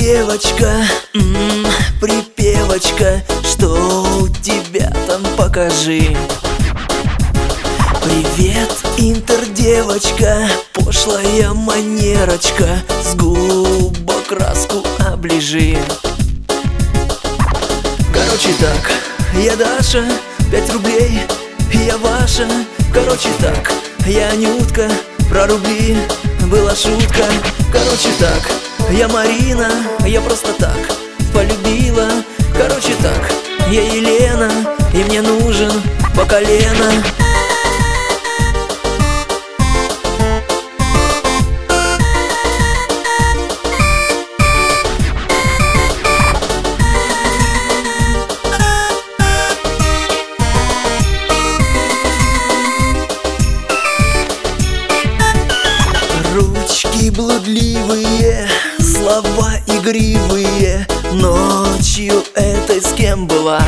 девочка, припевочка, что у тебя там, покажи. Привет, интердевочка, пошлая манерочка, с губок краску оближи. Короче так, я Даша, 5 рублей, я ваша. Короче так, я Анютка, про рубли была шутка. Короче так, я Марина, я просто так полюбила. Короче так, я Елена, и мне нужен по колено. Ручки блудливые, слова игривые, ночью этой с кем была?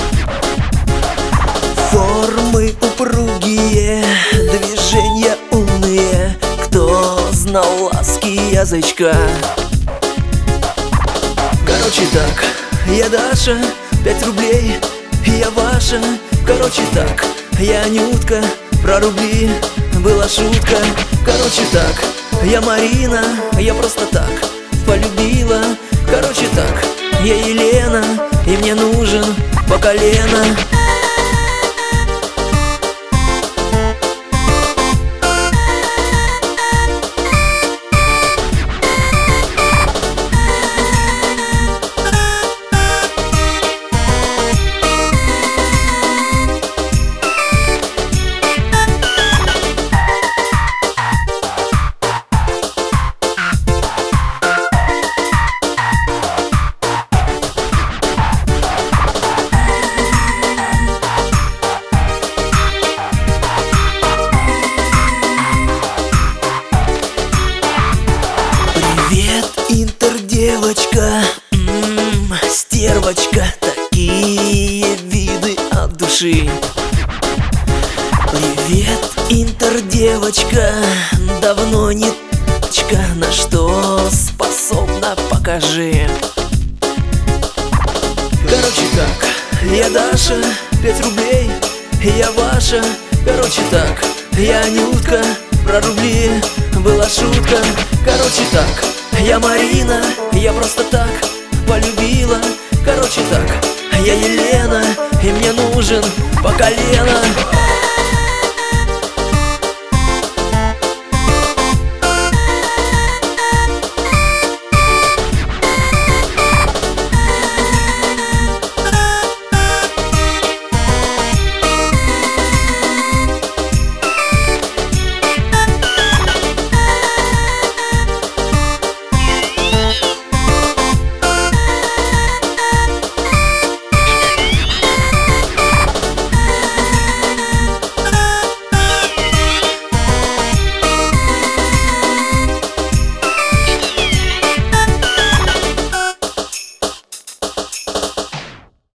Формы упругие, движения умные, кто знал ласки язычка? Короче так, я Даша, 5 рублей, я ваша. Короче так, я Анютка, про рубли была шутка. Короче так, я Марина, я просто так полюбила. Короче так, я Елена, и мне нужен по колено. Привет, интердевочка, стервочка, такие виды от души. Привет, интердевочка, давно не т***чка, на что способна, покажи. Короче так, я Даша, 5 рублей, я ваша. Короче так, я Анютка, про рубли была шутка. Короче так, я Марина, я просто так полюбила. Короче так, я Елена, и мне нужен по колено.